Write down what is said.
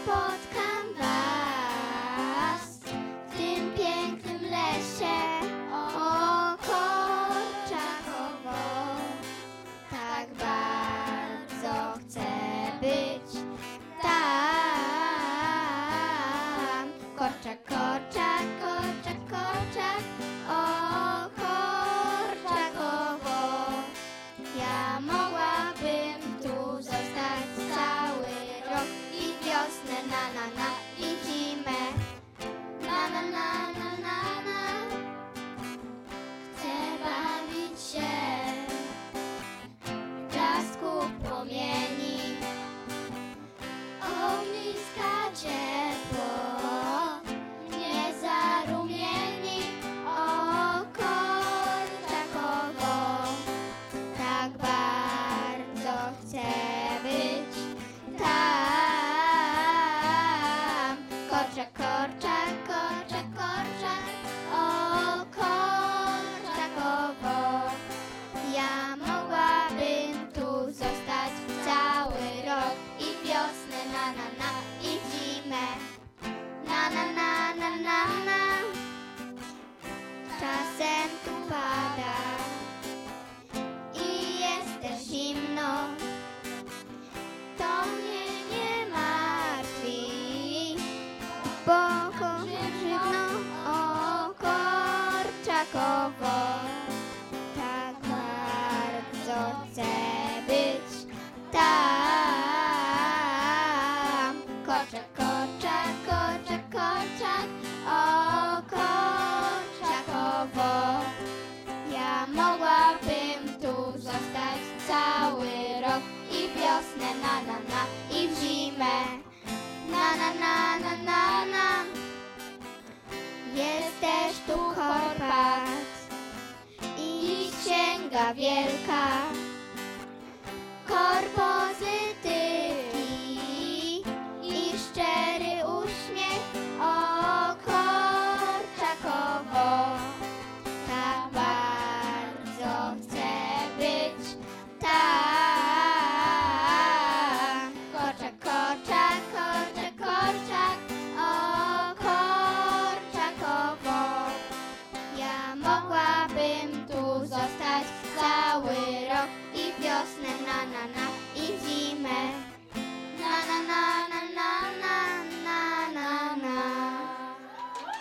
spotkam was w tym pięknym lesie. O, Korczakowo, tak bardzo chcę być tam. Korczak, korczak, korczak, korczak, o, Korczakowo. Ja mogłabym tu zostać cały rok i wiosnę, na, i zimę, na, na. Chcę bawić się w blasku płomieni, ogniska ciepło, nie zarumieni. O, Korczakowo, tak bardzo chcę być tam. Korczak, korczak, korczak, korczak, o, Korczakowo. Ja mogłabym tu zostać cały rok i wiosnę, na, i zimę, na. Czasem tu pada i jest też zimno. To mnie nie martwi, bo żywno, o, Korczakowo. Tak bardzo chcę być tam. Korczak, korczak, korczak, korczak, o, Korczakowo. Ja mogłabym tu zostać cały rok i wiosnę, na, i w zimę, na. Jest też tu Korpat i księga wielka.